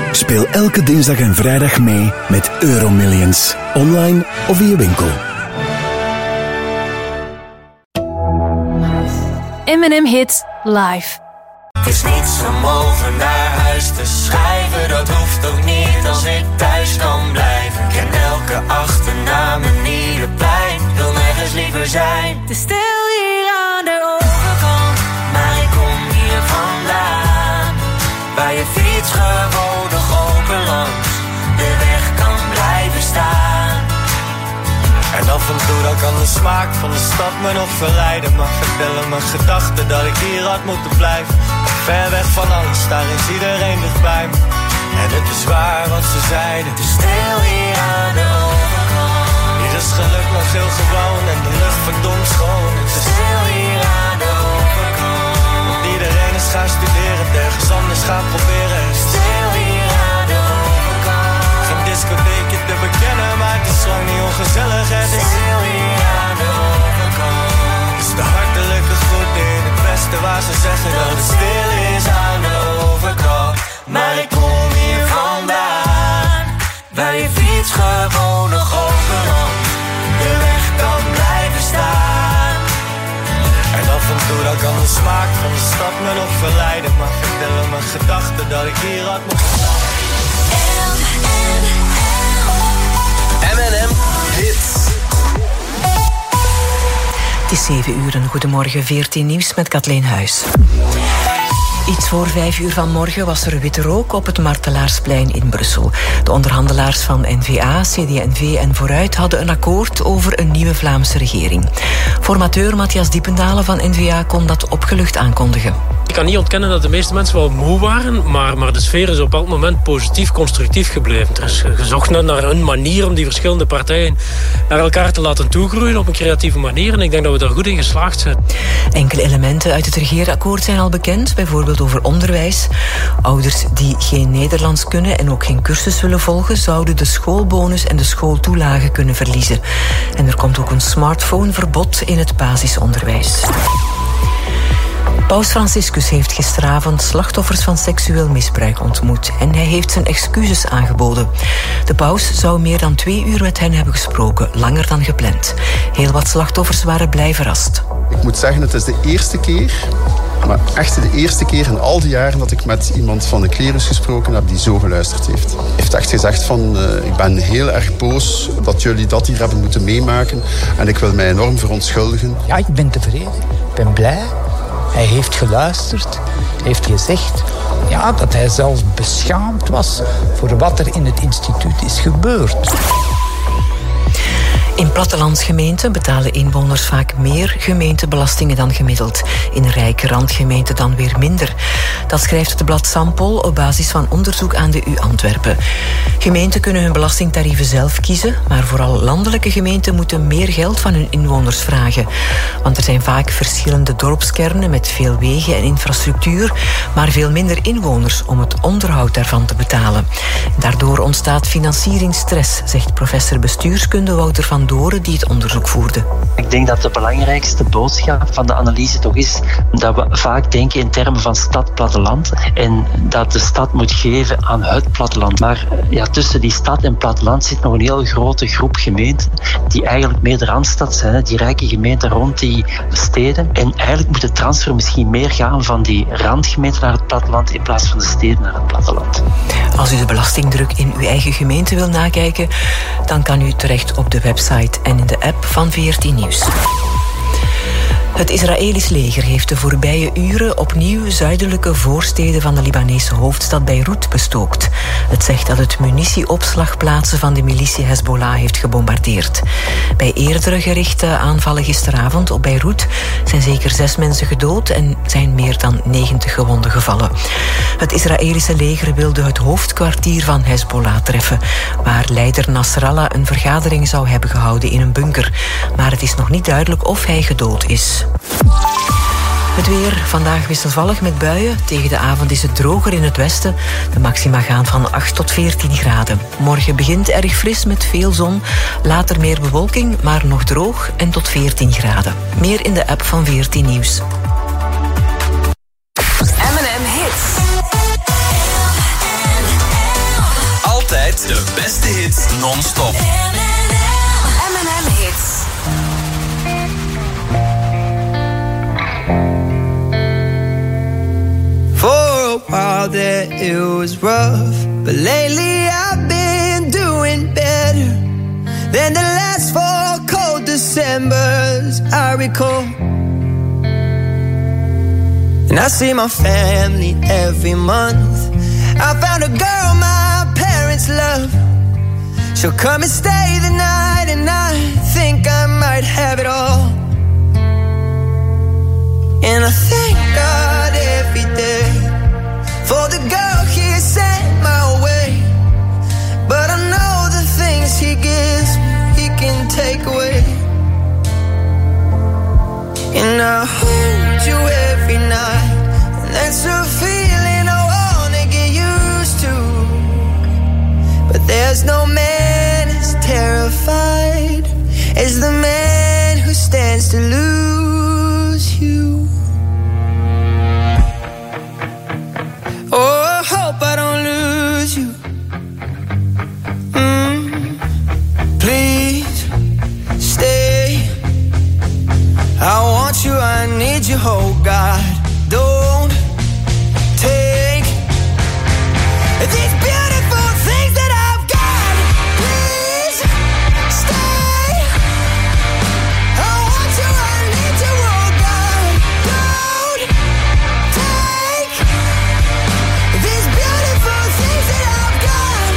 Speel elke dinsdag en vrijdag mee met Euromillions. Online of via winkel. M&M Hits live. Het is niets om over naar huis te schrijven. Dat hoeft ook niet als ik thuis kan blijven. Ik ken elke achternaam en ieder plein. Wil nergens liever zijn. Te stil hier aan de overkant, maar ik kom hier vandaan. Waar je fiets gewoon nog open langs de weg kan blijven staan. En af en toe dan kan de smaak van de stad me nog verleiden. Maar vertellen mijn gedachten dat ik hier had moeten blijven. Ver weg van alles, daar is iedereen dichtbij me. En het is waar wat ze zeiden. te stil hier aan de overkant. Hier is geluk nog heel gewoon en de lucht verdomd schoon. Het is Stil hier aan de overkant. want iedereen is gaan studeren, ergens anders gaan proberen. Stil hier aan de overkant. Geen discotheekje te bekennen, maar het is lang niet ongezellig. Het is Stil hier aan de overkant. dus de hartelijke groet in het beste waar ze zeggen dat het stil is aan de overkant. Maar ik kom hier vandaan, waar je fiets gewoon nog overal de weg kan blijven staan. En af en toe dan kan de smaak van de stad me nog verleiden. Maar vertellen mijn gedachten dat ik hier had moeten zijn. M&M Hits. Het is 7 uur en goedemorgen 14 nieuws met Kathleen Huis. Iets voor 5 uur vanmorgen was er witte rook op het Martelaarsplein in Brussel. De onderhandelaars van N-VA, CD&V en Vooruit hadden een akkoord over een nieuwe Vlaamse regering. Formateur Matthias Diependalen van N-VA kon dat opgelucht aankondigen. Ik kan niet ontkennen dat de meeste mensen wel moe waren, maar de sfeer is op elk moment positief, constructief gebleven. Er is gezocht naar een manier om die verschillende partijen naar elkaar te laten toegroeien op een creatieve manier. En ik denk dat we daar goed in geslaagd zijn. Enkele elementen uit het regeerakkoord zijn al bekend, bijvoorbeeld over onderwijs. Ouders die geen Nederlands kunnen en ook geen cursus willen volgen, zouden de schoolbonus en de schooltoelage kunnen verliezen. En er komt ook een smartphoneverbod in het basisonderwijs. Paus Franciscus heeft gisteravond slachtoffers van seksueel misbruik ontmoet en hij heeft zijn excuses aangeboden. De paus zou meer dan 2 uur met hen hebben gesproken, langer dan gepland. Heel wat slachtoffers waren blij verrast. Ik moet zeggen, het is de eerste keer, maar echt de eerste keer in al die jaren dat ik met iemand van de klerus gesproken heb die zo geluisterd heeft. Hij heeft echt gezegd van, ik ben heel erg boos dat jullie dat hier hebben moeten meemaken en ik wil mij enorm verontschuldigen. Ja, ik ben tevreden. Ik ben blij. Hij heeft geluisterd, heeft gezegd dat hij zelfs beschaamd was voor wat er in het instituut is gebeurd. In plattelandsgemeenten betalen inwoners vaak meer gemeentebelastingen dan gemiddeld. In rijke randgemeenten dan weer minder. Dat schrijft het blad Sampol op basis van onderzoek aan de U Antwerpen. Gemeenten kunnen hun belastingtarieven zelf kiezen, maar vooral landelijke gemeenten moeten meer geld van hun inwoners vragen. Want er zijn vaak verschillende dorpskernen met veel wegen en infrastructuur, maar veel minder inwoners om het onderhoud daarvan te betalen. Daardoor ontstaat financieringsstress, zegt professor bestuurskunde Wouter van Doren, die het onderzoek voerde. Ik denk dat de belangrijkste boodschap van de analyse toch is dat we vaak denken in termen van stad-platteland en dat de stad moet geven aan het platteland. Maar tussen die stad en platteland zit nog een heel grote groep gemeenten die eigenlijk meer de randstad zijn, die rijke gemeenten rond die steden. En eigenlijk moet de transfer misschien meer gaan van die randgemeenten naar het platteland in plaats van de steden naar het platteland. Als u de belastingdruk in uw eigen gemeente wil nakijken, dan kan u terecht op de website en in de app van VRT Nieuws. Het Israëlisch leger heeft de voorbije uren opnieuw zuidelijke voorsteden van de Libanese hoofdstad Beirut bestookt. Het zegt dat het munitieopslagplaatsen van de militie Hezbollah heeft gebombardeerd. Bij eerdere gerichte aanvallen gisteravond op Beirut zijn zeker 6 mensen gedood en zijn meer dan 90 gewonden gevallen. Het Israëlische leger wilde het hoofdkwartier van Hezbollah treffen, waar leider Nasrallah een vergadering zou hebben gehouden in een bunker. Maar het is nog niet duidelijk of hij gedood is. Het weer, vandaag wisselvallig met buien. Tegen de avond is het droger in het westen. De maxima gaan van 8 tot 14 graden. Morgen begint erg fris met veel zon. Later meer bewolking, maar nog droog en tot 14 graden. Meer in de app van VRT Nieuws. M&M Hits. Weekend. De beste hits non-stop. M&M Hits. For a while there it was rough, but lately I've been doing better than the last 4 cold Decembers I recall. And I see my family every month. I found a girl my parents love. She'll come and stay the night, and I think I might have it all. And I thank God every day for the girl He sent my way. But I know the things He gives me, He can take away. And I hold you every night, and that's a feeling I wanna get used to. But there's no man as terrified as the man who stands to lose you. Oh, I hope I don't lose you. Please stay. I want you, I need you, oh God. Don't take these beautiful things that I've got. Please stay. I want you, I need you, oh God. Don't take these beautiful things that I've got.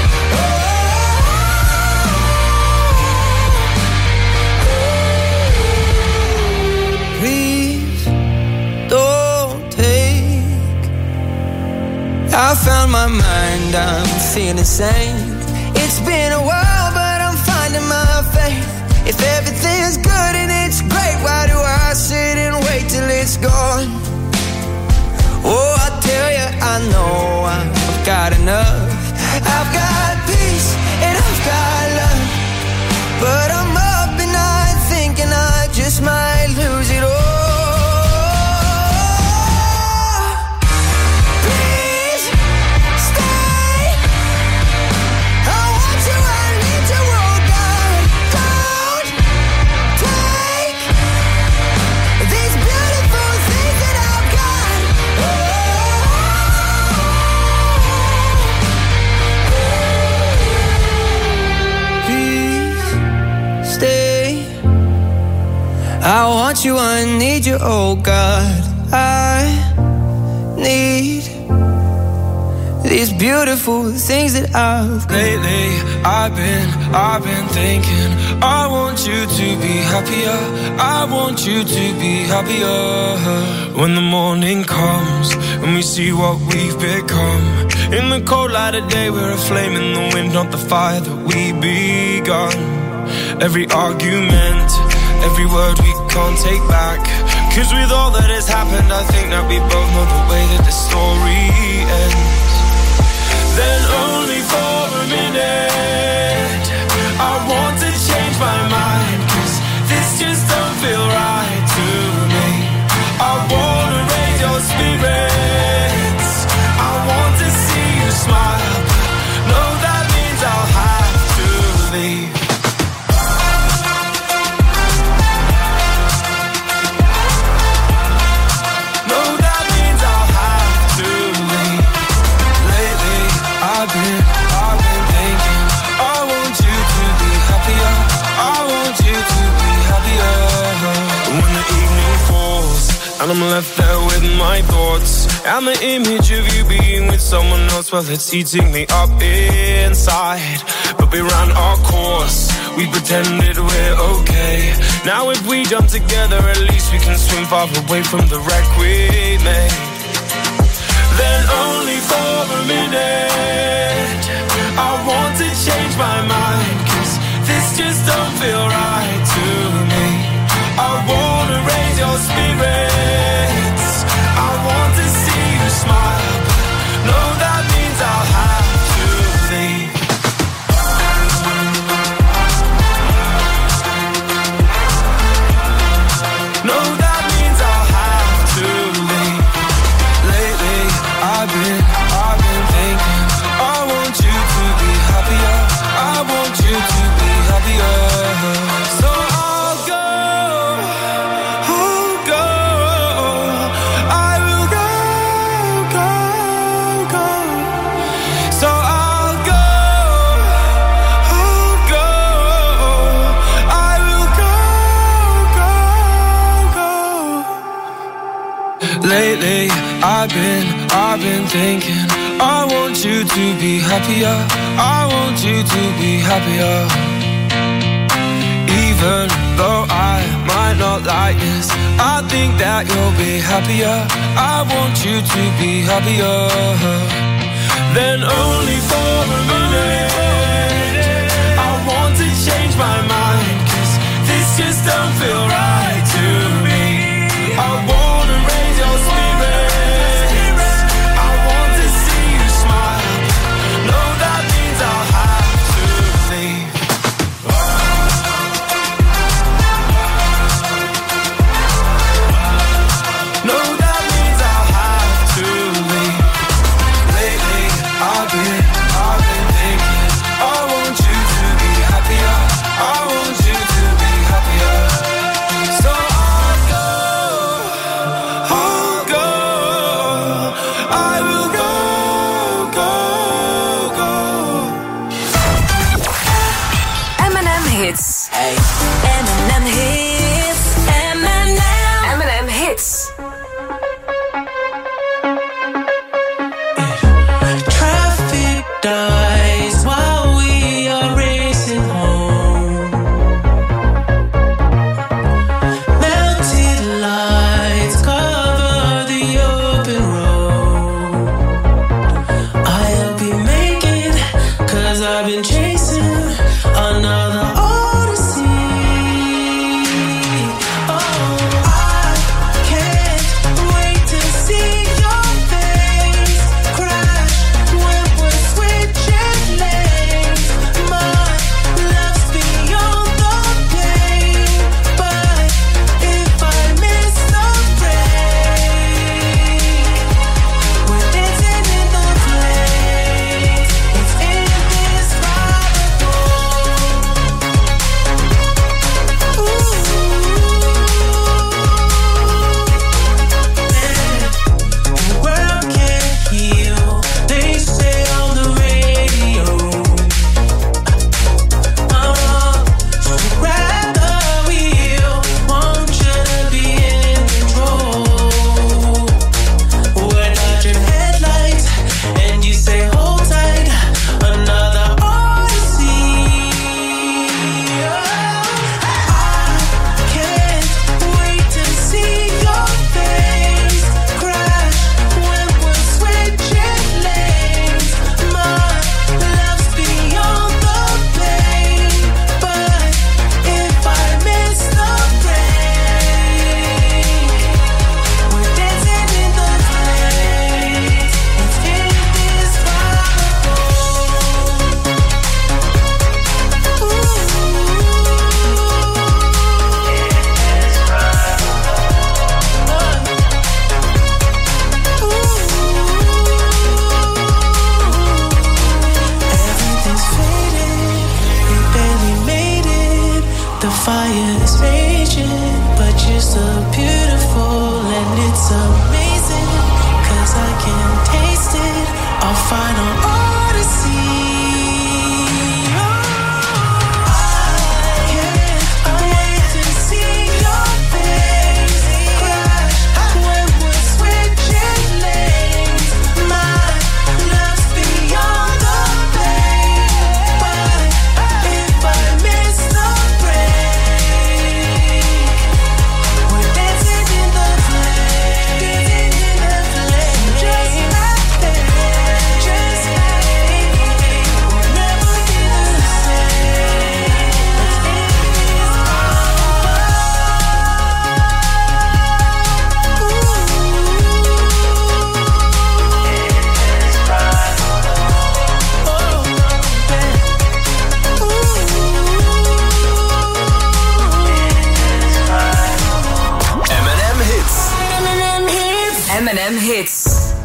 Please don't take. I found my mind, I'm feeling sane. It's been a while, but I'm finding my faith. If everything's good and it's great, why do I sit and wait till it's gone? Oh, I tell you, I know I've got enough. I've got peace and I've got love. But I'm up at night thinking I just might lose it all. Please stay. I want you, I need you, oh God. Don't take these beautiful things that I've got. Please stay. I want you, I need you, oh God. I need these beautiful things that I've got. Lately, I've been thinking, I want you to be happier. I want you to be happier. When the morning comes and we see what we've become. In the cold light of day, we're a flame in the wind, not the fire that we begun. Every argument, every word we can't take back. 'Cause with all that has happened, I think that we both know the way that the story ends. Then only for a minute I want to change my mind, 'cause this just don't feel right to me. I wanna raise your spirits, I want to see you smile, but no, that means I'll have to leave. I've been thinking, I want you to be happier. I want you to be happier. When the evening falls and I'm left there with my thoughts, and the image of you being with someone else, well, it's eating me up inside. But we ran our course, we pretended we're okay. Now if we jump together, at least we can swim far away from the wreck we made. Then only for a minute I want to change my mind, 'cause this just don't feel right to me. I wanna raise your spirits, I want to see you smile, but no, that means I'll have to leave. No, that means I'll have to leave. Lately, I've Lately, I've been thinking, I want you to be happier. I want you to be happier. Even though I might not like this, I think that you'll be happier. I want you to be happier. Then only for a minute, I want to change my mind, 'cause this just don't feel right to me. I wanna raise your spirits, I want to see you smile. No, that means I'll have to leave. No, that means I'll have to leave. Lately, I've been thinking, I want you to be happier. I want you to be happier. So I'll go, I will go. M&M Hits. Hey. M&M Hits. M&M Hits. Traffic dies while we are racing home. Melted lights cover the open road. I'll be making, 'cause I've been chasing another odyssey. Oh, I can't wait to see your face crash when we're switching lanes. My love's beyond the pain, but if I miss the break, we're dancing in the flames. It's indescribable. The world can't heal, they say on the radio. So grab the wheel, want you to be in control. We're dodging headlights, and you say hold tight, another odyssey. I can't wait to see your face crash when we're switching lanes. My love's beyond the pain, but if I miss the break, we're dancing in the flames. It's indescribable. Everything's faded, we barely made it. The fire is raging, but you're so beautiful and it's amazing, 'cause I can taste it, our final odyssey. I can't wait to see your face crash when we're switching lanes. My love's beyond the pain, but if I miss the break, we're dancing in the flames. Just like that, just like we'll never be the same. M&M Hits. M&M Hits. M&M Hits.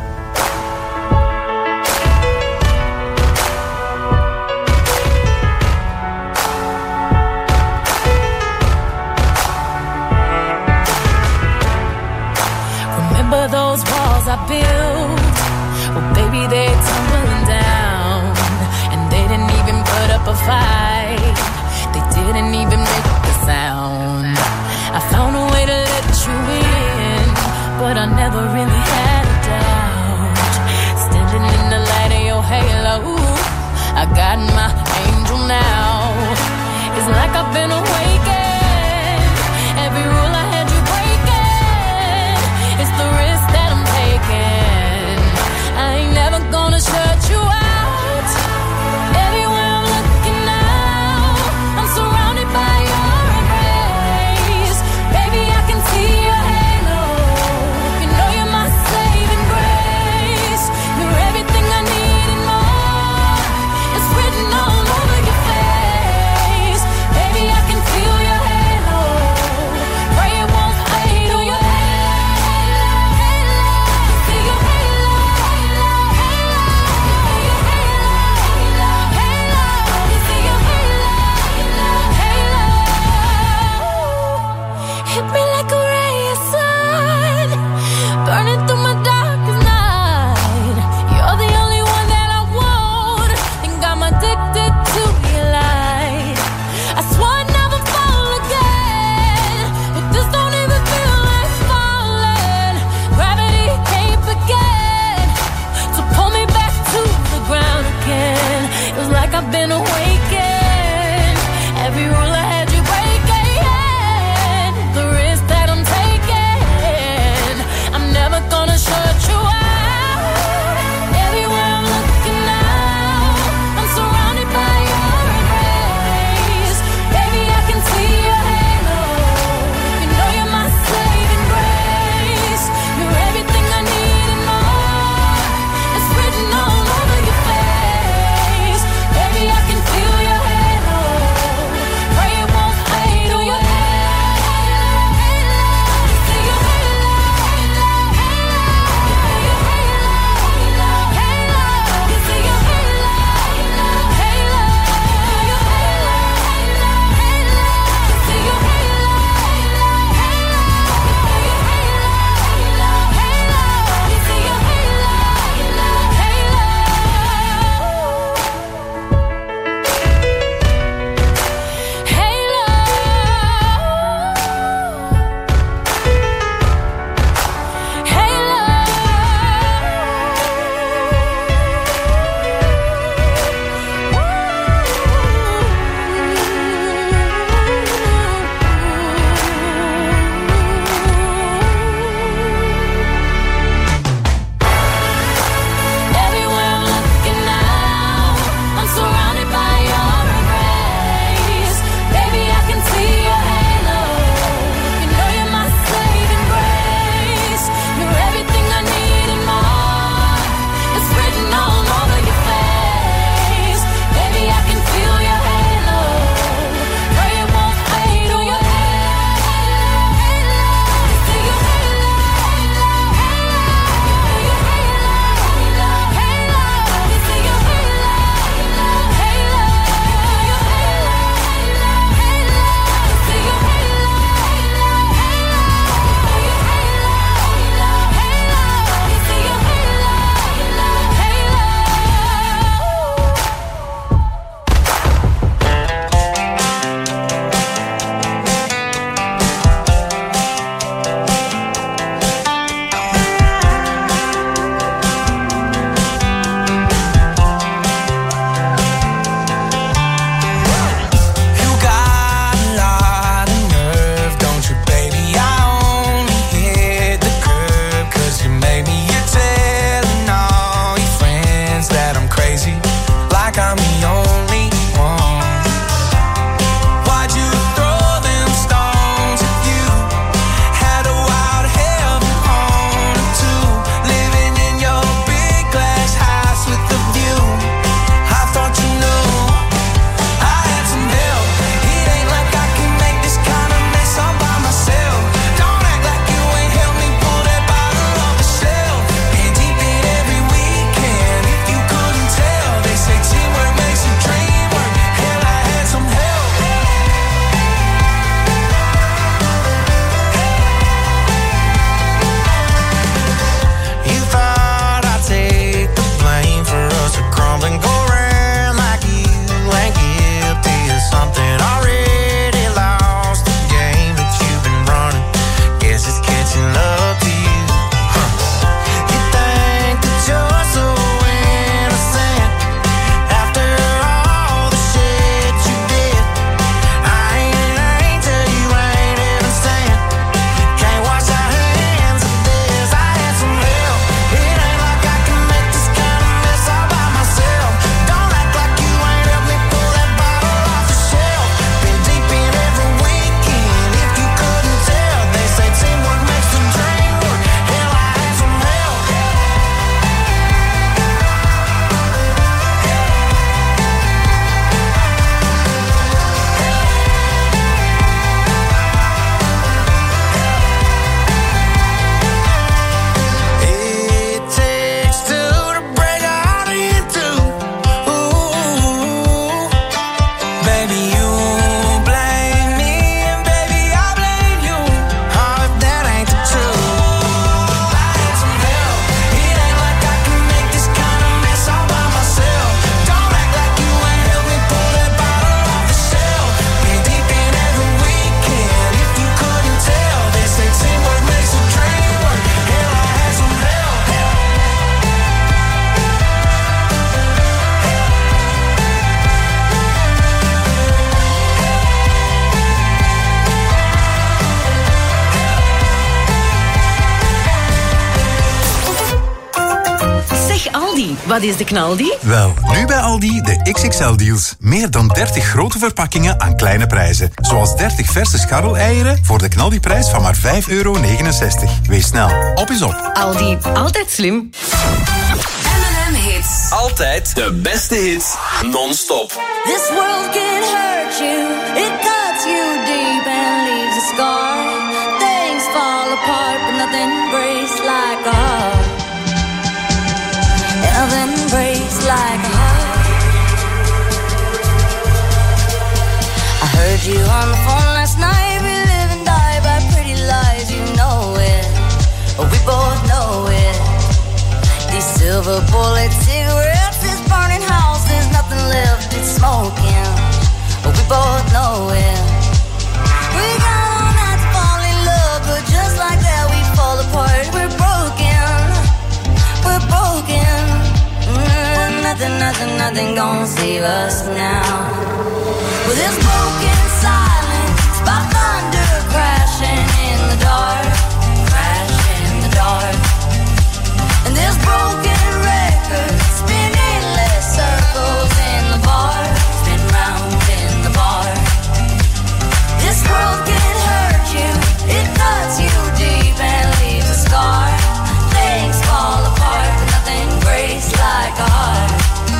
Remember those walls I built? Well, baby, they're tumbling down, and they didn't even put up a fight. They didn't even make a sound. I found a way to let you in, but but I never really had a doubt. Standing in the light of your halo, I got my angel now. It's like I've been awakened. Every rule I had you breaking. It's the risk that I'm taking. I ain't never gonna shut you out. Everywhere I'm looking now, I'm surrounded by your embrace. Baby, I can see your halo. You know you're my wat is de knaldi? Wel, nu bij Aldi de XXL-deals. Meer dan 30 grote verpakkingen aan kleine prijzen. Zoals 30 verse scharreleieren voor de knaldiprijs van maar €5,69. Wees snel, op is op. Aldi, altijd slim. M&M Hits. Altijd de beste hits, non-stop. This world can hurt you, it cuts you deep and leaves a scar. Things fall apart, but nothing breaks like a heart. Nothing breaks like a heart. I heard you on the phone last night. We live and die by pretty lies, you know it. We both know it. These silver bullet cigarettes, this burning house, there's nothing left, it's smoking. We both know it. We got all night to fall in love, but just like that we fall apart. We're broken, we're broken. Nothing gonna save us now. With this broken silence, by thunder crashing in the dark, crashing in the dark. And this broken record spinning endless circles in the bar, spin round in the bar. This world can hurt you, it cuts you deep and leaves a scar. Things fall apart, but nothing breaks like a heart.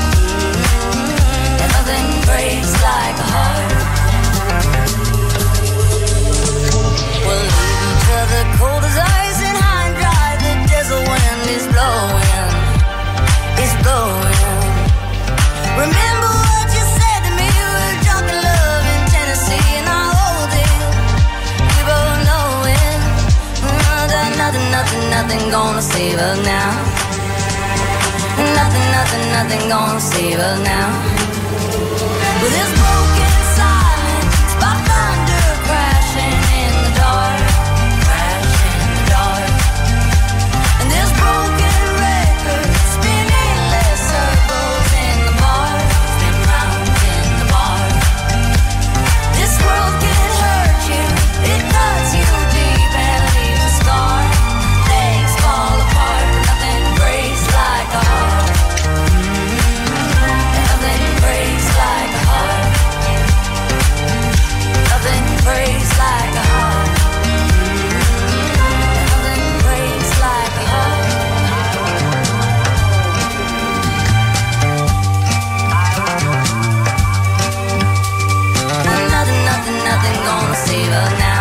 And nothing breaks like a heart. We'll leave each other cold as ice and high and dry. The desert wind is blowing, it's blowing. Remember what you said to me, we were drunk in love in Tennessee, and I hold it, we both know it. That nothing gonna save us now. Nothing gonna save us now. With this broken silence, by thunder crashing in the dark, crashing in the dark. And this broken record spinning endless circles in the bar, spin round in the bar. This world can hurt you, it cuts you deep and leaves a scar. Things fall apart, but nothing breaks like a heart. Nothing breaks like a heart. Nothing breaks like a heart. Nothing breaks like a heart. Nothing gonna save us now.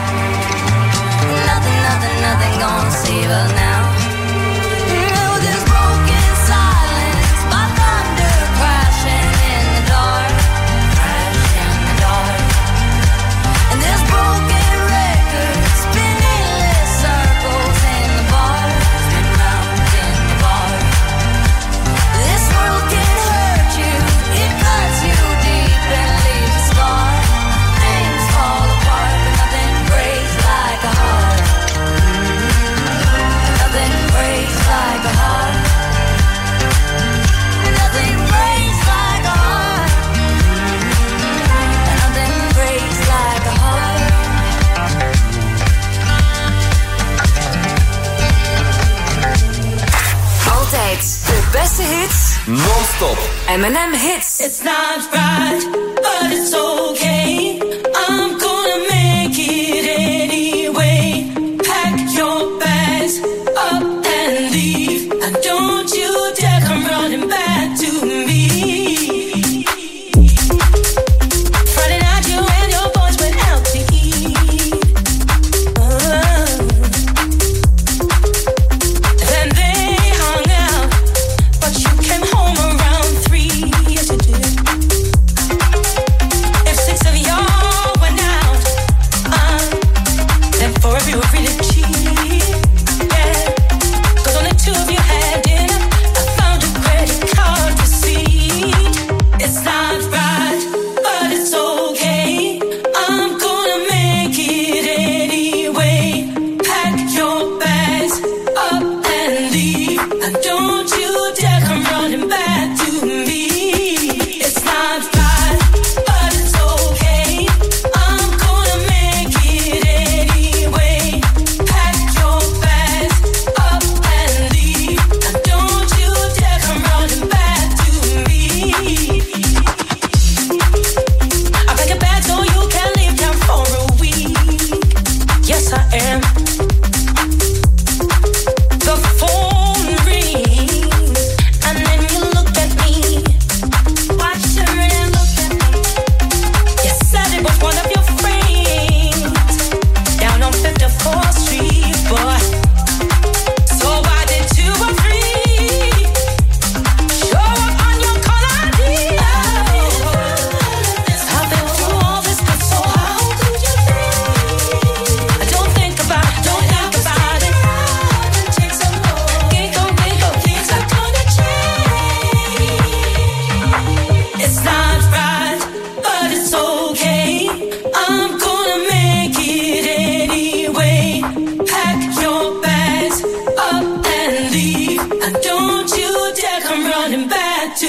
Nothing gonna save us now. With this broken silence, by thunder crashing in the dark, crashing in the dark. And this broken record spinning endless circles in the bar, spin round in the bar. This world can hurt you, it cuts you deep and leaves a scar. Things fall apart, but nothing breaks like a heart. Nothing breaks like a heart. Nothing breaks like a heart. Nothing breaks like a heart. Altijd de beste hits. Non-stop. M&M Hits. It's not right, but it's okay. I'm gonna make it anyway. Pack your bags up and leave. And don't you dare come running back to me. Friday night you and your boys went out to eat. Then they hung out, but you came home around 3. Yes you did.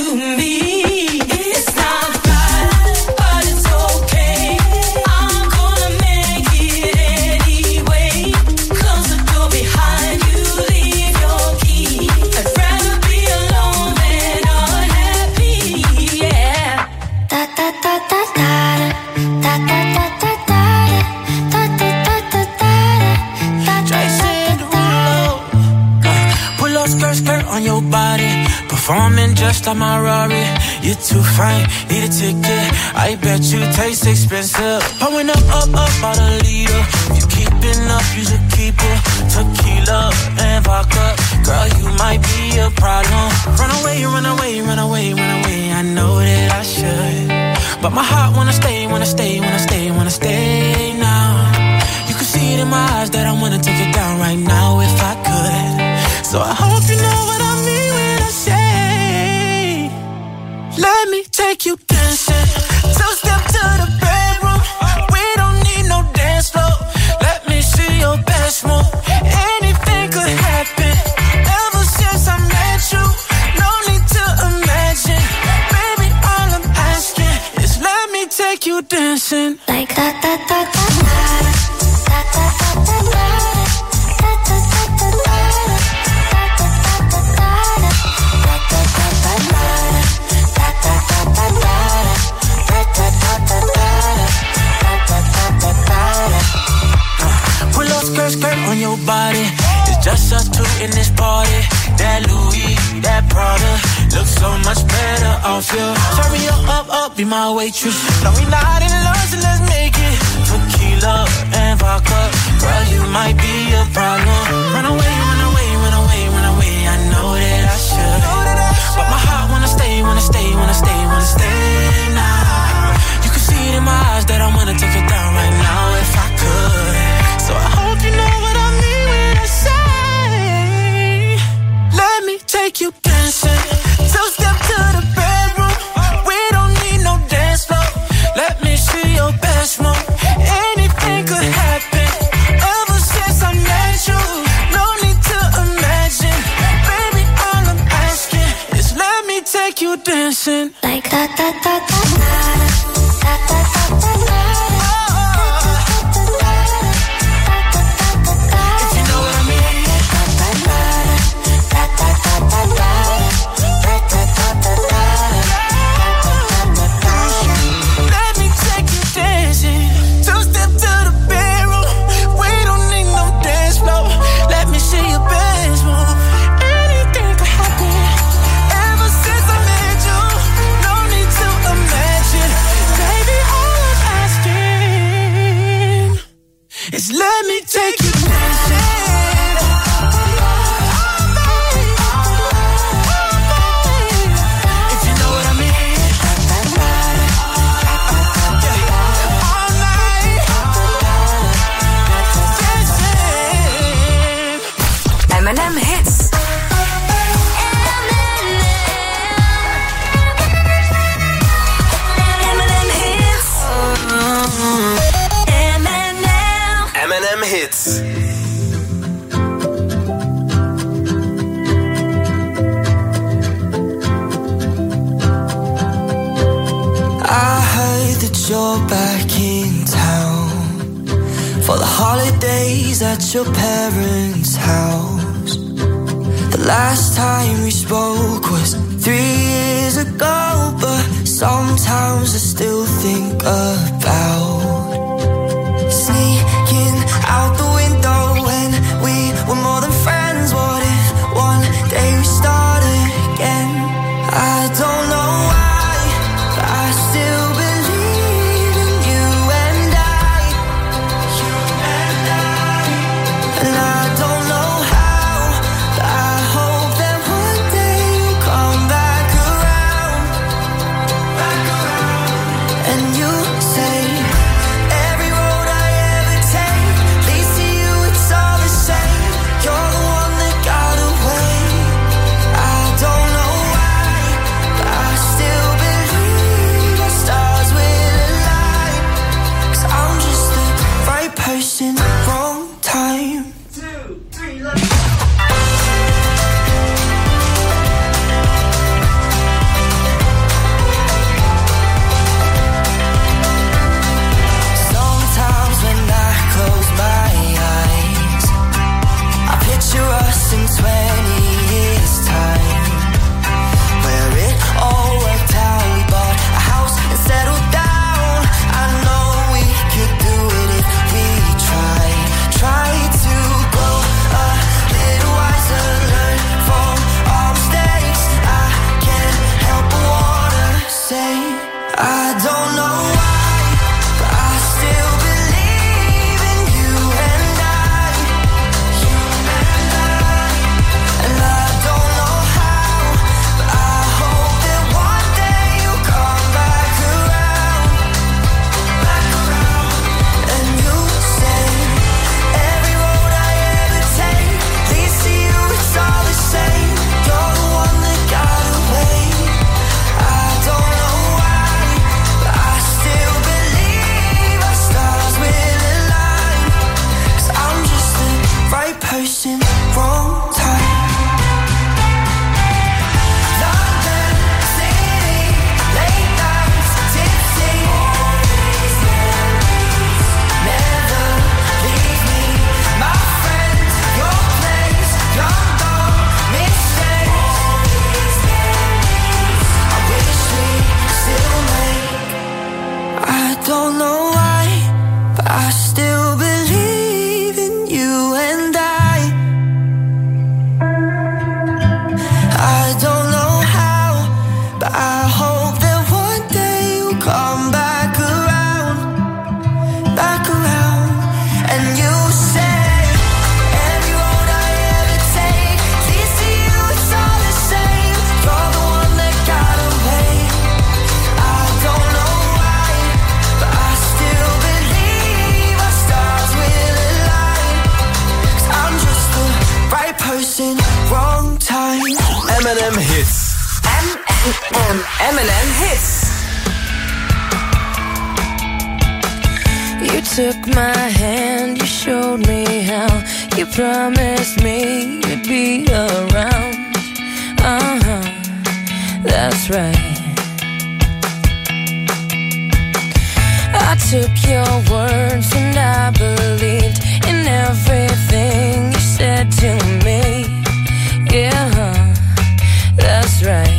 Performing just like my Rari. You're too fine, need a ticket. I bet you taste expensive. Pouring up, all the leader. If you keeping up, you should keep it. Tequila and vodka. Girl, you might be a problem. Run away, run away, run away, run away. I know that I should, but my heart wanna stay, wanna stay, wanna stay, wanna stay now. You can see it in my eyes that I wanna take it down right now if I could. So I hope you know what I mean when I say, let me take you dancing. Two-step to the bedroom. We don't need no dance floor. Let me see your best move. Anything could happen. Ever since I met you, no need to imagine. Baby, all I'm asking is let me take you dancing. Like that, that, that, that, that. Skirt on your body. It's just us two in this party. That Louis, that Prada looks so much better off you. Turn me up, be my waitress. No, we not in love, so let's make it. Tequila and vodka. Girl, you might be a problem. Run away, run away, run away, run away. I know that I should, but my heart wanna stay, wanna stay, wanna stay, wanna stay now. You can see it in my eyes that I wanna take it down right now if I could. So I hope you know what I mean when I say, let me take you dancing. Two-step to the bedroom. We don't need no dance floor. Let me see your best move. Anything could happen. Ever since I met you, no need to imagine. Baby, all I'm asking is let me take you dancing. Like that, that, that, that, that, that, that, that, that, that. Let me take you dancing. If you know what I mean. All night. Dancing. M&M Hits. M&M Hits. I heard that you're back in town for the holidays at your parents' house. The last time we spoke was 3 years ago, but sometimes I still think about sneaking out the window when we were more than friends. What if one day we start again? I don't know why, but I still believe in you and I. And I don't know how, but I hope that one day you'll come back around. And you say every road I ever take leads to you, it's all the same. You're the one that got away. I don't know why, but I M&M Hits. You took my hand, you showed me how. You promised me you'd be around. That's right. I took your words and I believed in everything you said to me. Yeah, that's right.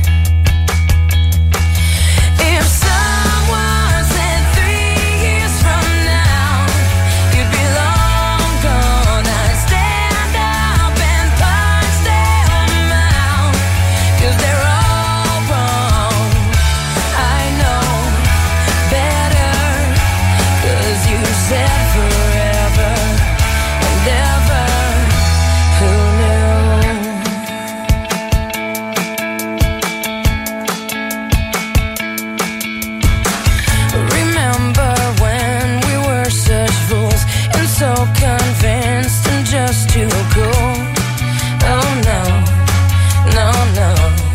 If someone said 3 years from now you'd be long gone, I'd stand up and punch them out, 'cause they're all wrong. I know better, 'cause you said forever and ever. Who knew? Remember when we were such fools and so convinced and just too cool? Oh no, no, no.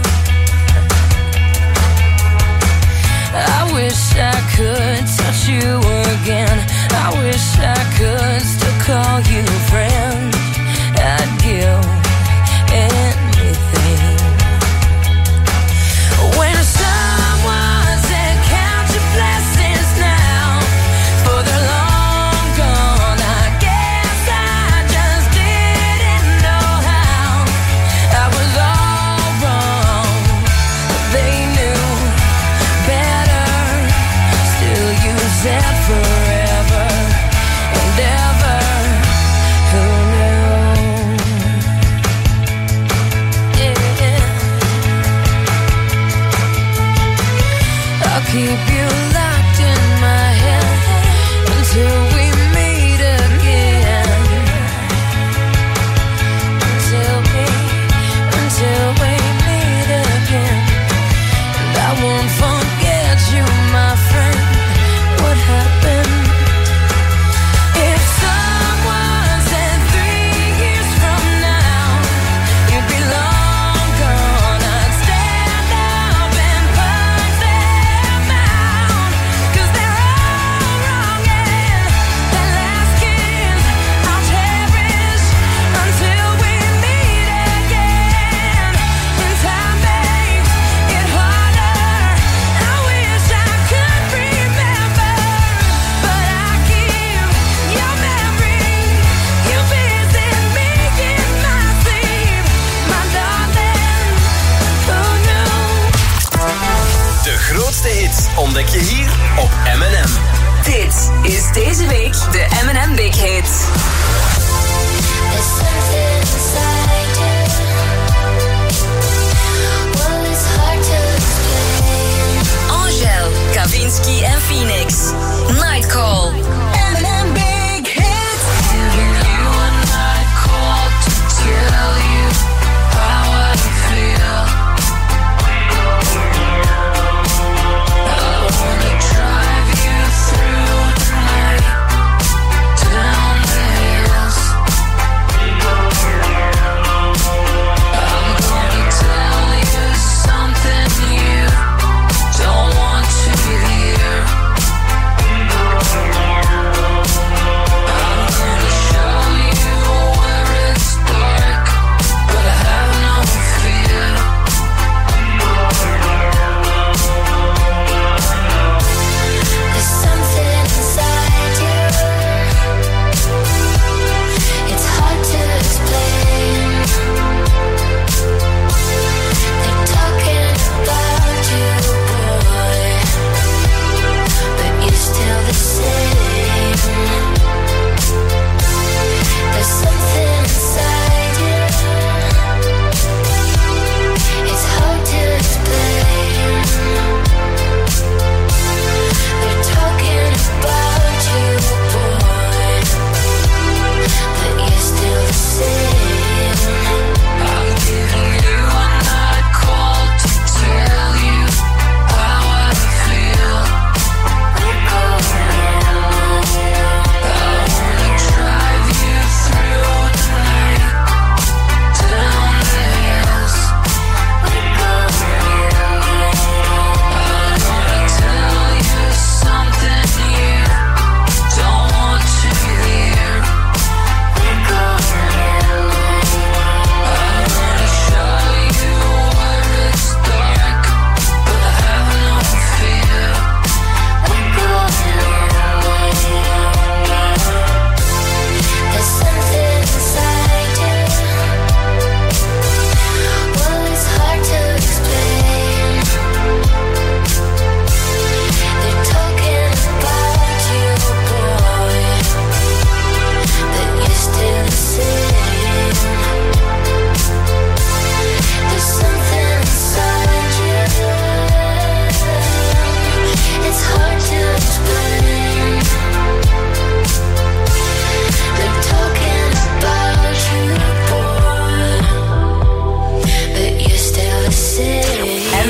I wish I could touch you again. I wish I could still call you friend. I'd give anything. When someone said count your blessings now, for they're long gone, I guess I just didn't know how. I was all wrong, but they knew better. Still you said forever and ever. Who knew? Yeah. I'll keep you locked in my head until we meet again. Until we meet again. And I won't forget you, my friend. What happened? If someone said 3 years from now you'd be long gone, I'd stand up and punch them out, 'cause they're all wrong. And that last kiss I'll cherish until we meet again. And time makes it harder. I wish I could remember, but I keep your memory. You visit me in my sleep, my darling. Who knew? De grootste hits ontdek je hier op M&M. Dit is deze week de M&M Big Hit. There's something inside you. Well, it's hard to explain. Angèle, Kavinsky en Phoenix. Night Call. M&M Big Hit. You and I called to tell you how I feel. I wanna drive you through the night, down the hills.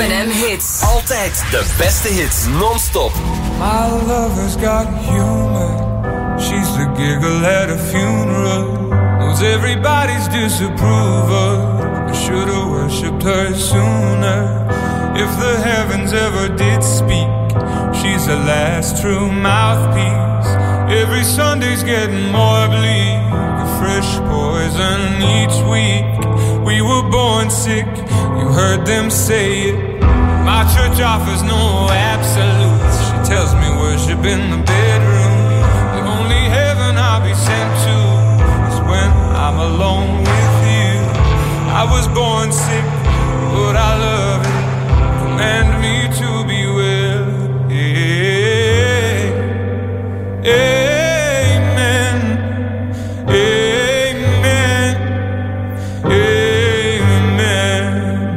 M&M Hits. Altijd de beste hits, non-stop. My lover's got humor. She's the giggle at a funeral. Knows everybody's disapproval. I should've worshipped her sooner. If the heavens ever did speak, she's the last true mouthpiece. Every Sunday's getting more bleak. A fresh poison each week. We were born sick, you heard them say it. My church offers no absolutes. She tells me worship in the bedroom. The only heaven I'll be sent to is when I'm alone with you. I was born sick, but I love it. Command me to be well. Amen. Amen. Amen.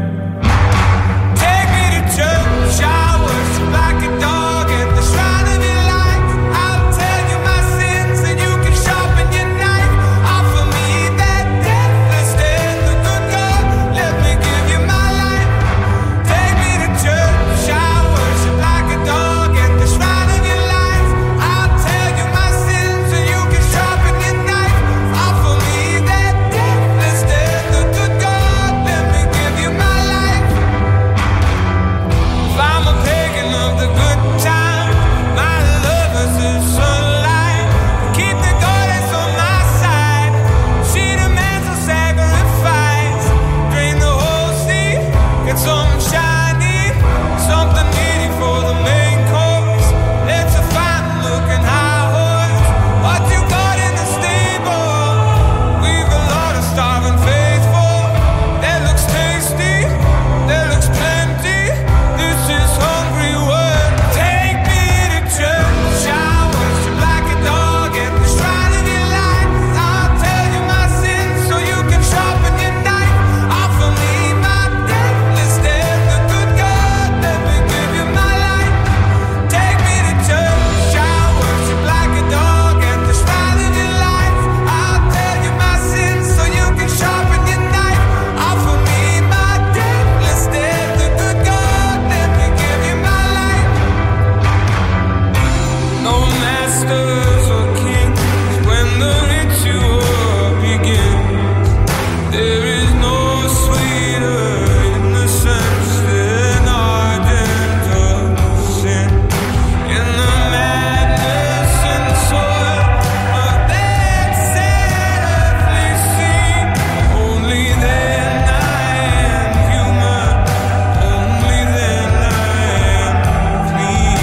Take me to church, I worship like a dog at the shrine of your light. I'll tell you my sins and you can sharpen your knife. Offer me that deathless death, the good God, let me give you my life. Take me to church, I worship like a dog at the shrine of your life. I'll tell you my sins and you can sharpen your knife. Offer me that deathless death, the good God, let me give you my life. If I'm a pagan of the good time, my lover's the sunlight. Keep the goddess on my side. She demands a sacrifice. Drain the whole sea, get some shiny, something needy for the main course. Let's a fine looking high horse. What you got in the stable? We've a lot of starving faithful. That looks tasty, that looks plenty. This is hungry word. Take me to church, I worship like a dog at the shrine of your light. I'll tell you my sins so you can sharpen your knife. Offer me my deathless death, the good God, let me give you my life. Take me to church, I worship like a dog at the shrine of your light. I'll tell you my sins so you can sharpen your knife. Offer me my deathless death, the good God, let me give you my life. No masters or kings when the ritual begins. There is no sweeter innocence than ardent of sin. In the madness and soil of that sad earthly scene, only then I am human, only then I am clean.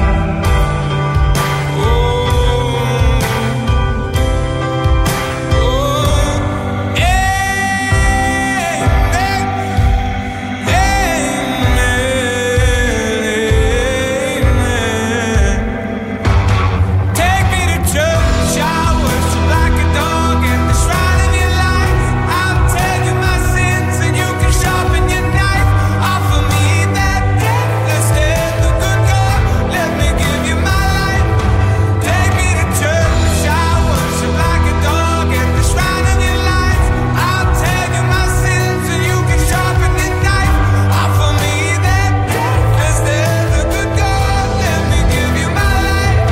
Take me to church, I worship like a dog at the shrine of your light. I'll tell you my sins and you can sharpen your knife. Offer me that deathless death, the good God, let me give you my life. Take me to church, I worship like a dog at the shrine of your light. I'll tell you my sins and you can sharpen your knife. Offer me that deathless death, the good God, let me give you my life.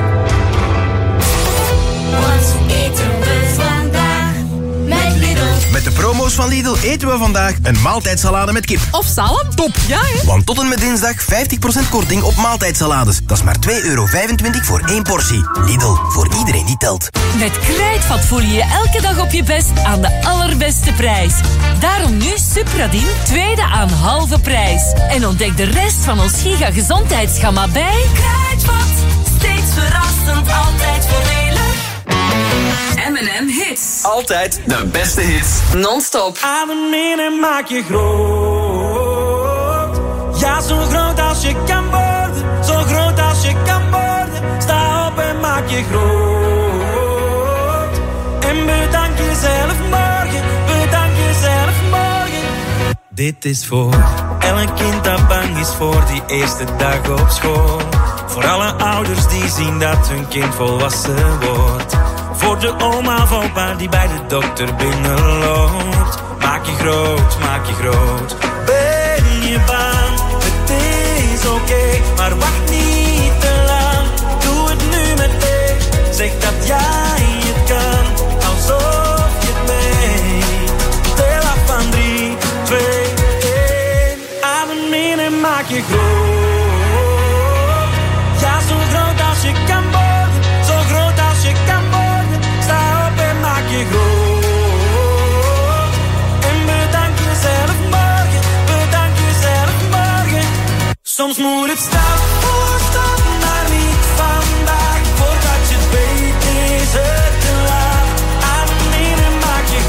Wat eten we vandaag met Lidl? Met de promo's van Lidl eten we vandaag een maaltijdsalade met kip. Of zalm? Top! Ja, hè? Want tot en met dinsdag 50% korting op maaltijdsalades. Dat is maar €2,25 voor 1 portie. Lidl, voor iedereen die telt. Met Kruidvat voel je je elke dag op je best aan de allerbeste prijs. Daarom nu Supradin, tweede aan halve prijs. En ontdek de rest van ons giga gezondheidsgamma bij Kruidvat, steeds verrassend, altijd voordelig. M&M Hits. Altijd de beste hits. Non-stop. Adem in en maak je groot. Ja, zo groot als je kan worden. Zo groot als je kan worden. Sta op en maak je groot. En bedank jezelf morgen. Bedank jezelf morgen. Dit is voor elk kind dat bang is voor die eerste dag op school. Voor alle ouders die zien dat hun kind volwassen wordt. Voor de oma of opa die bij de dokter binnenloopt. Maak je groot, maak je groot. Ben je bang? maak je groot. Ja, zo groot als je kan worden, zo groot als je kan worden. Sta op en maak je groot. En bedank jezelf morgen, bedank jezelf morgen. Soms moet het stap voor stap, maar niet vandaag. Voordat je het weet is het te laat. Adem en maak je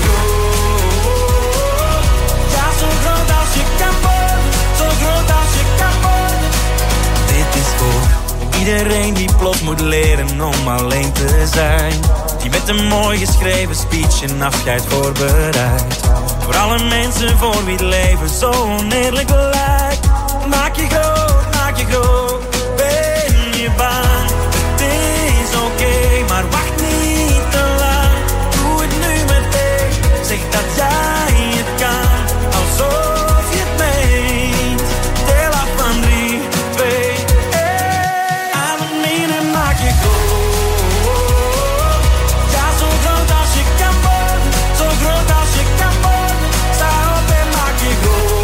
groot. Ja, zo groot als je kan worden, zo groot als je kan worden. Dit is voor iedereen die plots moet leren om alleen te zijn. Die met een mooi geschreven speech een afscheid voorbereidt. Voor alle mensen voor wie het leven zo oneerlijk lijkt. Maak je groot, maak je groot. Ben je bang? Het is oké, maar wacht niet te lang. Doe het nu meteen. Zeg dat jij het kan, alsof je het meent. Deel af van 3, 2, 1. Adem in en maak je groot. Ja, zo groot als je kan worden, zo groot als je kan worden. Sta op en maak je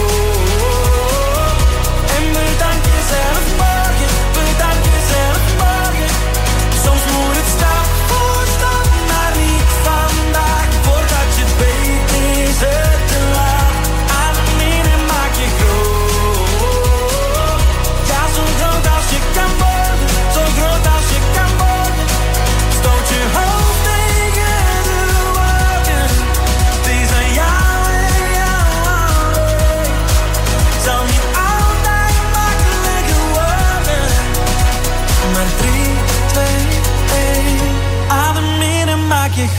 groot. En bedank jezelf morgen, bedank jezelf morgen. Soms moet het stap voor stap, maar niet vandaag. Voordat je het weet is het te laat. Adem in en maak je groot. Ja, zo groot als je kan worden, zo groot als je kan worden. Stoot je hoofd tegen de wolken. Het is aan jou en jou alleen. Zal niet altijd makkelijker worden. Maar 3, 2, 1. Adem in en maak je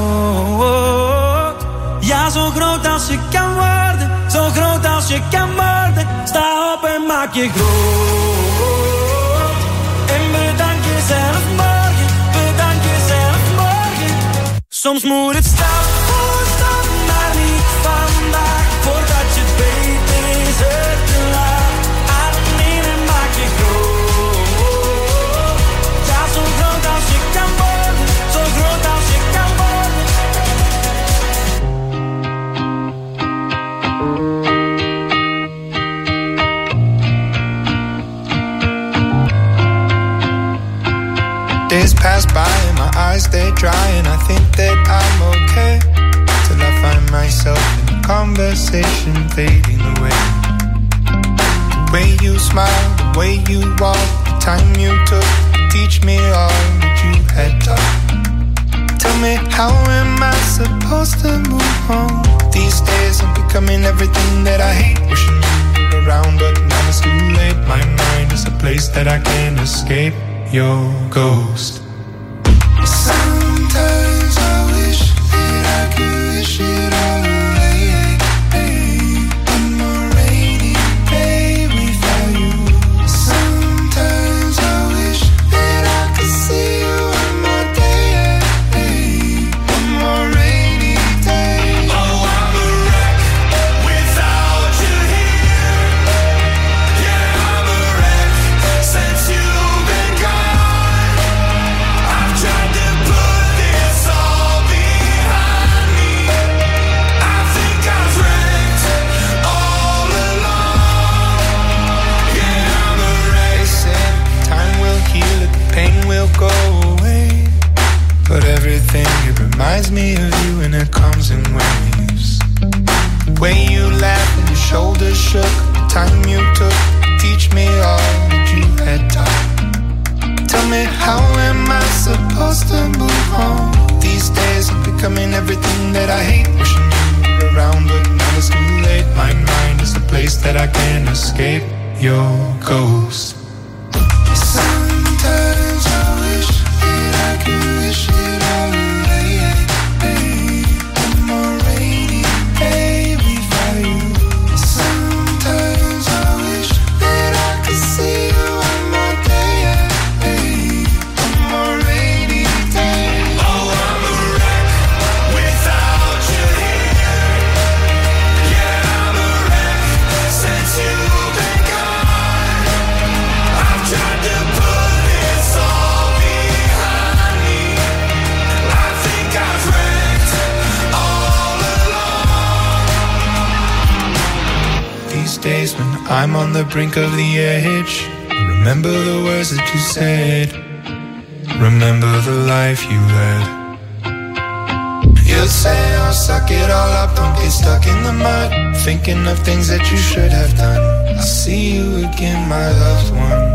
groot. Ja, zo groot als je kan worden, zo groot als je kan worden. Sta op en maak je groot. En bedank jezelf morgen, bedank jezelf morgen. Soms moet het stap voor stap, maar niet vandaag. Voordat je het weet is het te laat. Adem in en maak je groot. Ja, zo groot als je kan worden, zo groot als je kan worden. Days pass by and my eyes they dry, and I think that I'm okay till I find myself in a conversation fading away. The way you smile, the way you walk, the time you took to teach me all that you had taught. Tell me, how am I supposed to move on? These days I'm becoming everything that I hate. Wishing you were around, but now it's too late. My mind is a place that I can't escape. Your ghost. Sometimes I wish that I could wish it all away. One more rainy day without you. Sometimes I wish that I could see you one more day. One more rainy day. Oh, I'm a wreck without you here. Yeah, I'm a wreck since you've been gone. I've tried to put this all behind me. I think I've wrecked all along. Yeah, I'm a wreck. They said time will heal it, the pain will go away. But everything, it reminds me of you, and it comes in waves. The way you laughed and your shoulders shook, the time you took to teach me all that you had taught. Tell me, how am I supposed to move on? These days I'm becoming everything that I hate. Wishing you were around, but now it's too late. My mind is a place that I can't escape. Your ghost. Sometimes I wish that I could wish it all away. One more rainy day without you. Sometimes I wish that I could see you one more day. One more rainy day. Oh, I'm a wreck without you here. Yeah, I'm a wreck since you've been gone. place when I'm on the brink of the edge. Remember the words that you said. Remember the life you led. You'll say, oh, suck it all up, don't get stuck in the mud, thinking of things that you should have done. I'll see you again, my loved one.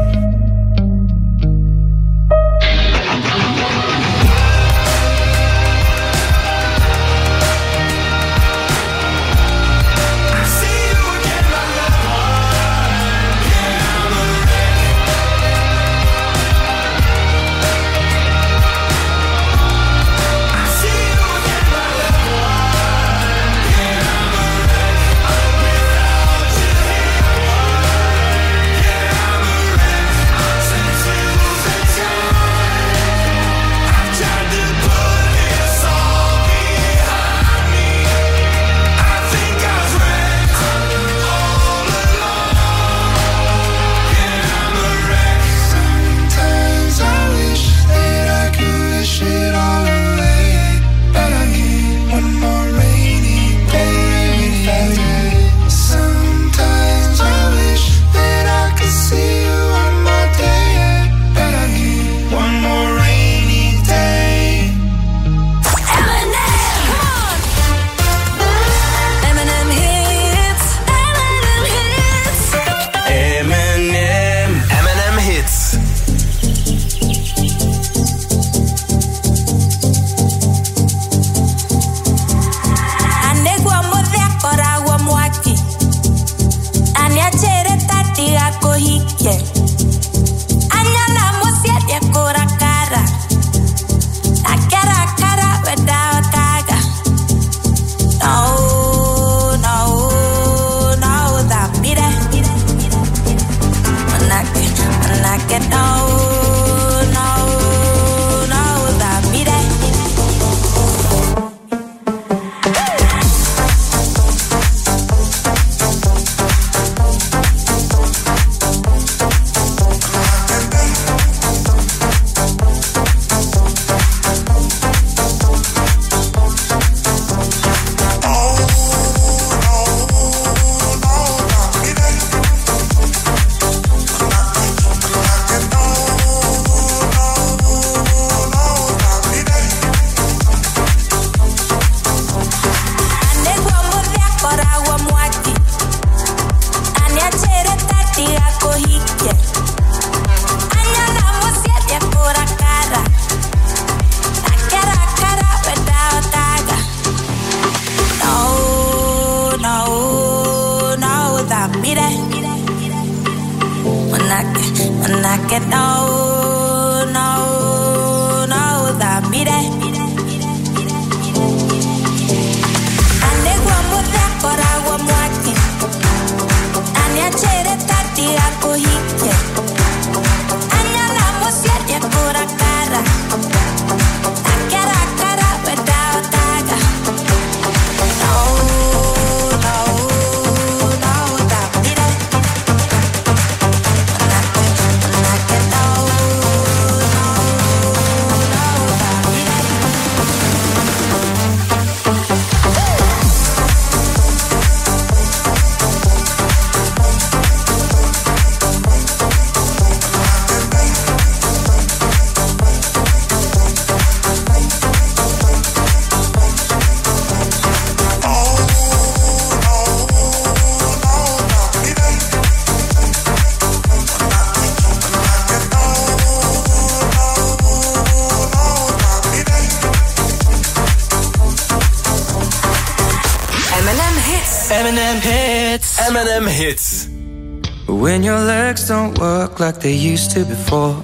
M&M Hits. When your legs don't work like they used to before,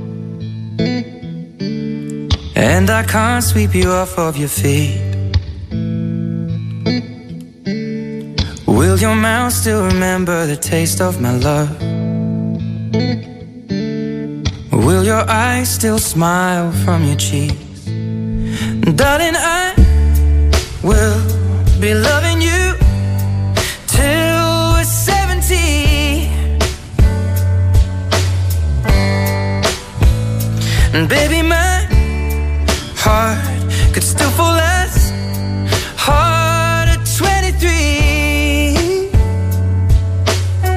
and I can't sweep you off of your feet, will your mouth still remember the taste of my love? Will your eyes still smile from your cheeks? Darling, I will be loving you till we're 70. And baby, my heart could still fall as hard at 23.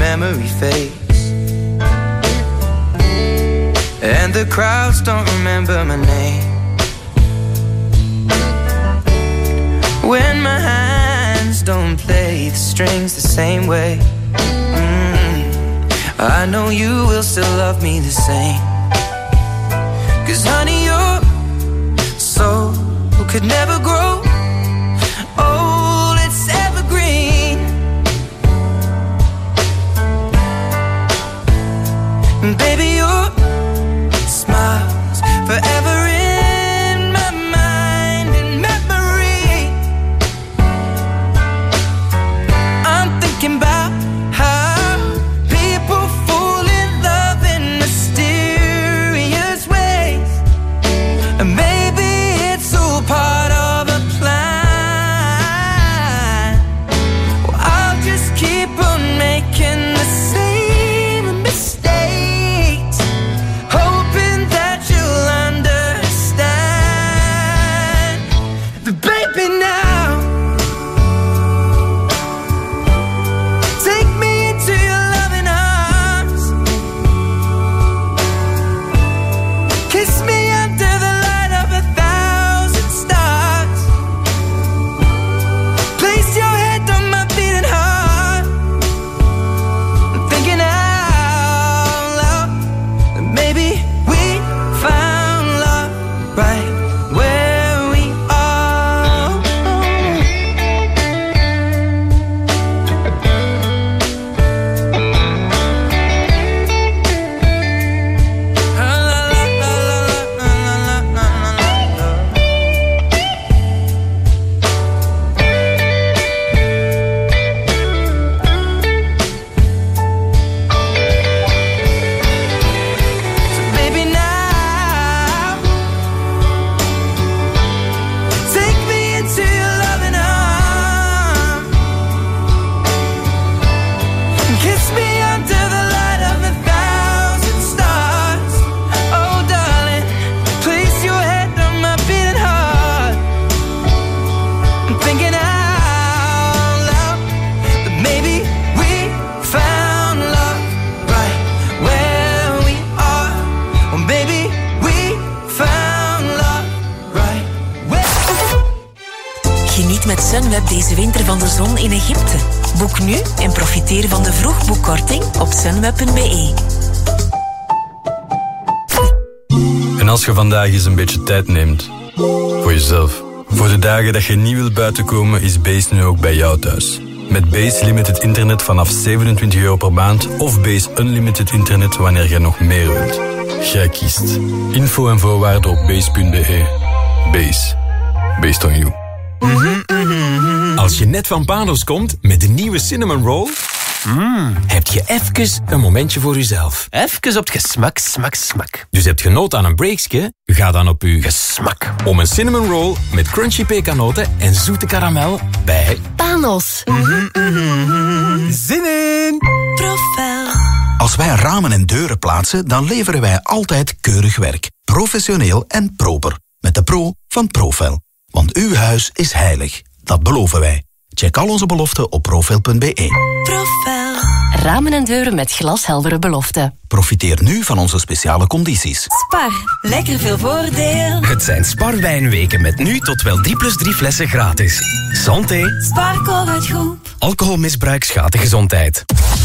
memory fades, and the crowds don't remember my name. When my hands don't play the strings the same way, I know you will still love me the same. 'Cause honey, your soul could never grow old, it's evergreen. And baby, your smile's forever in my mind and memory. I'm thinking about how people fall in love in mysterious ways, and maybe it's all part of a plan. Well, I'll just keep on making the same mistakes, hoping that you'll understand. But baby, now take me into your loving arms, kiss me under the light of 1,000 stars, place your head on my beating heart. I'm thinking out loud that maybe we found love right where we are. So baby, now take me into your loving arms, kiss me under the light of 1,000 stars. Oh darling, place your head on my beating heart. I'm thinking out loud that maybe we found love right where we are. Oh baby, we found love right where. Geniet met Sunweb deze winter van de zon in Egypte. Boek nu en profiteer van de vroegboekkorting op sunweb.be. En als je vandaag eens een beetje tijd neemt voor jezelf, voor de dagen dat je niet wilt buitenkomen, is Base nu ook bij jou thuis. Met Base Limited Internet vanaf €27 per maand of Base Unlimited Internet wanneer je nog meer wilt. Jij kiest. Info en voorwaarden op base.be. Base. Based on you. Als je net van Panos komt met de nieuwe cinnamon roll, heb je even een momentje voor jezelf. Even op het gesmak, smak. Dus heb je nood aan een breakje? Ga dan op je gesmak om een cinnamon roll met crunchy pekanoten en zoete karamel bij Panos. Zin in! Profel. Als wij ramen en deuren plaatsen, dan leveren wij altijd keurig werk. Professioneel en proper. Met de pro van Profel. Want uw huis is heilig. Dat beloven wij. Check al onze beloften op profel.be. Profel. Ramen en deuren met glasheldere beloften. Profiteer nu van onze speciale condities. Spar. Lekker veel voordeel. Het zijn Sparwijnweken met nu tot wel 3+3 flessen gratis. Santé. Sparko uit Groep. Alcoholmisbruik schaadt de gezondheid.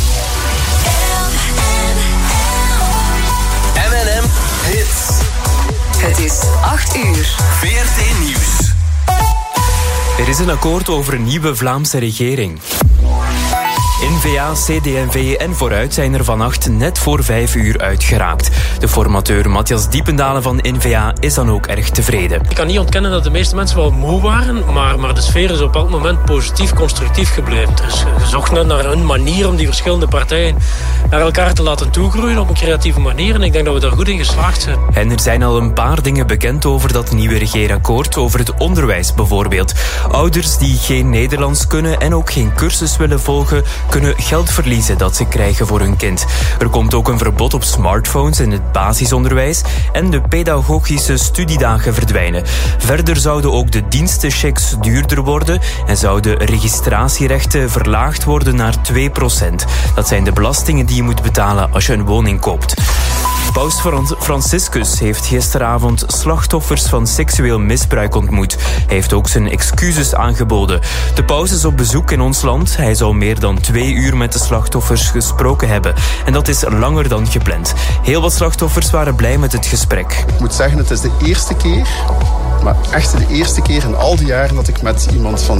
M&M Hits. Het is 8 uur. VRT Nieuws. Er is een akkoord over een nieuwe Vlaamse regering. N-VA, CD&V en Vooruit zijn er vannacht net voor 5 uur uitgeraakt. De formateur Matthias Diependalen van N-VA is dan ook erg tevreden. Ik kan niet ontkennen dat de meeste mensen wel moe waren, maar de sfeer is op elk moment positief, constructief gebleven. Er is gezocht naar een manier om die verschillende partijen naar elkaar te laten toegroeien op een creatieve manier. En ik denk dat we daar goed in geslaagd zijn. En er zijn al een paar dingen bekend over dat nieuwe regeerakkoord, over het onderwijs bijvoorbeeld. Ouders die geen Nederlands kunnen en ook geen cursus willen volgen, kunnen geld verliezen dat ze krijgen voor hun kind. Er komt ook een verbod op smartphones in het basisonderwijs en de pedagogische studiedagen verdwijnen. Verder zouden ook de dienstenchecks duurder worden en zouden registratierechten verlaagd worden naar 2%. Dat zijn de belastingen die je moet betalen als je een woning koopt. Paus Franciscus heeft gisteravond slachtoffers van seksueel misbruik ontmoet. Hij heeft ook zijn excuses aangeboden. De paus is op bezoek in ons land. Hij zou meer dan 2 uur met de slachtoffers gesproken hebben. En dat is langer dan gepland. Heel wat slachtoffers waren blij met het gesprek. Ik moet zeggen, het is de eerste keer, maar echt de eerste keer in al die jaren dat ik met iemand van